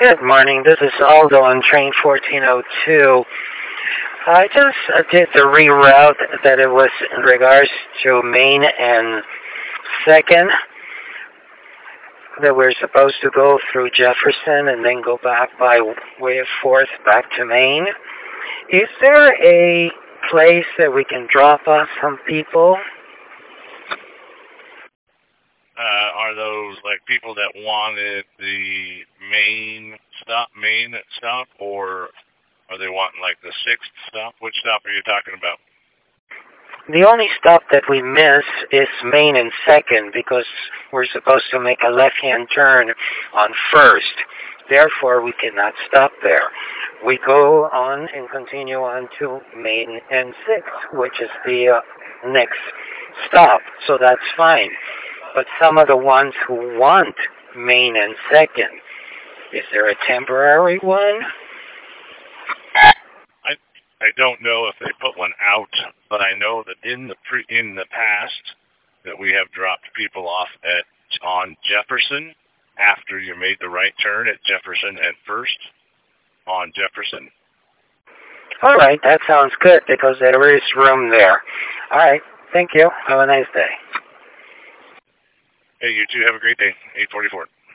Good morning. This is Aldo on train 1402. I just did the reroute that it was in regards to Main and Second, that we're supposed to go through Jefferson and then go back by way of Fourth back to Main. Is there a place that we can drop off some people? Are those like people that wanted the main stop, or are they wanting like the sixth stop? Which stop are you talking about? The only stop that we miss is Main and Second because we're supposed to make a left-hand turn on First. Therefore, we cannot stop there. We go on and continue on to Main and Sixth, which is the next stop. So that's fine. But some of the ones who want Main and Second, is there a temporary one? I don't know if they put one out, but I know that in the past that we have dropped people off on Jefferson after you made the right turn at Jefferson and First on Jefferson. All right, that sounds good because there is room there. All right, thank you. Have a nice day. Hey, you too. Have a great day. 844.